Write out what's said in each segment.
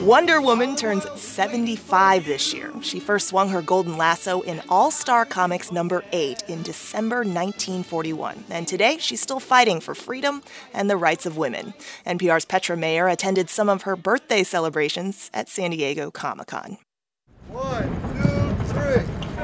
Wonder Woman turns 75 this year. She first swung her golden lasso in All-Star Comics #8 in December 1941. And today, she's still fighting for freedom and the rights of women. NPR's Petra Mayer attended some of her birthday celebrations at San Diego Comic-Con. 1, 2, 3.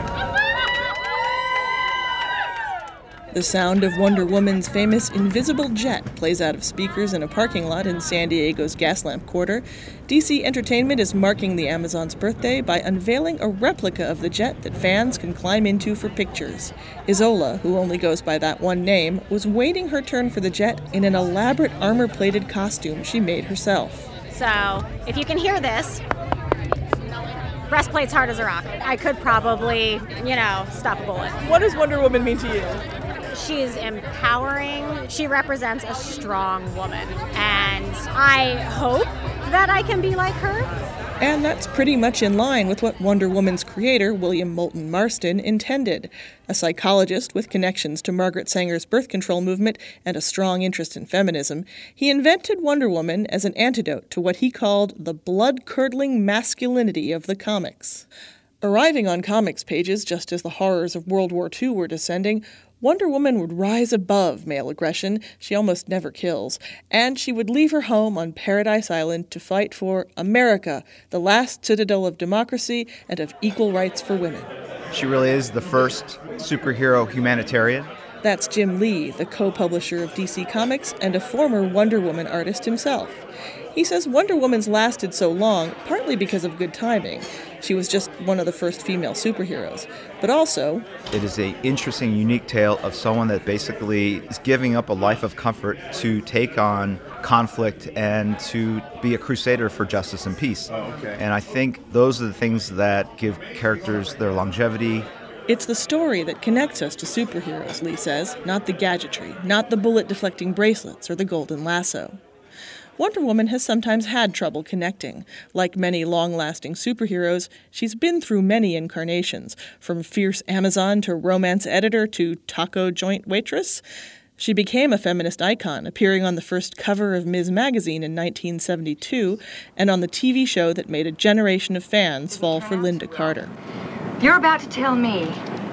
The sound of Wonder Woman's famous invisible jet plays out of speakers in a parking lot in San Diego's Gaslamp Quarter. DC Entertainment is marking the Amazon's birthday by unveiling a replica of the jet that fans can climb into for pictures. Isola, who only goes by that one name, was waiting her turn for the jet in an elaborate armor-plated costume she made herself. So, if you can hear this, breastplate's hard as a rock. I could probably, stop a bullet. What does Wonder Woman mean to you? She's empowering. She represents a strong woman. And I hope that I can be like her. And that's pretty much in line with what Wonder Woman's creator, William Moulton Marston, intended. A psychologist with connections to Margaret Sanger's birth control movement and a strong interest in feminism, he invented Wonder Woman as an antidote to what he called the blood-curdling masculinity of the comics. Arriving on comics pages just as the horrors of World War II were descending, Wonder Woman would rise above male aggression. She almost never kills. And she would leave her home on Paradise Island to fight for America, the last citadel of democracy and of equal rights for women. She really is the first superhero humanitarian. That's Jim Lee, the co-publisher of DC Comics and a former Wonder Woman artist himself. He says Wonder Woman's lasted so long partly because of good timing. She was just one of the first female superheroes. But also, it is an interesting, unique tale of someone that basically is giving up a life of comfort to take on conflict and to be a crusader for justice and peace. And I think those are the things that give characters their longevity. It's the story that connects us to superheroes, Lee says, not the gadgetry, not the bullet-deflecting bracelets or the golden lasso. Wonder Woman has sometimes had trouble connecting. Like many long-lasting superheroes, she's been through many incarnations, from fierce Amazon to romance editor to taco joint waitress. She became a feminist icon, appearing on the first cover of Ms. Magazine in 1972 and on the TV show that made a generation of fans fall for Lynda Carter. You're about to tell me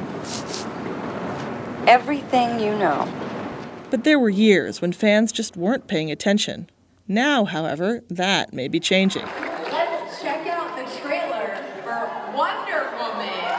everything you know. But there were years when fans just weren't paying attention. Now, however, that may be changing. Let's check out the trailer for Wonder Woman.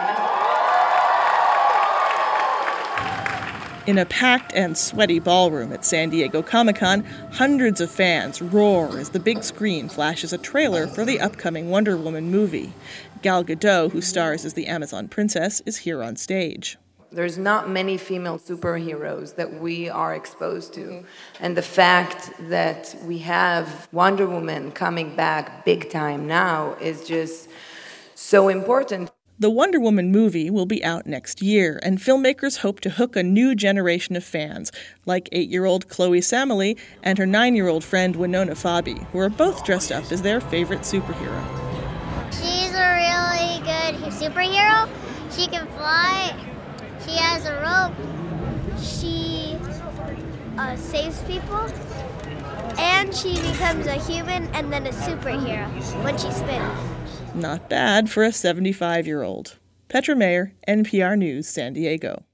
In a packed and sweaty ballroom at San Diego Comic-Con, hundreds of fans roar as the big screen flashes a trailer for the upcoming Wonder Woman movie. Gal Gadot, who stars as the Amazon princess, is here on stage. There's not many female superheroes that we are exposed to. And the fact that we have Wonder Woman coming back big time now is just so important. The Wonder Woman movie will be out next year, and filmmakers hope to hook a new generation of fans, like 8-year-old Chloe Samily and her 9-year-old friend Winona Fabi, who are both dressed up as their favorite superhero. She's a really good superhero. She can fly. She has a rope. She saves people. And she becomes a human and then a superhero when she spins. Not bad for a 75-year-old. Petra Mayer, NPR News, San Diego.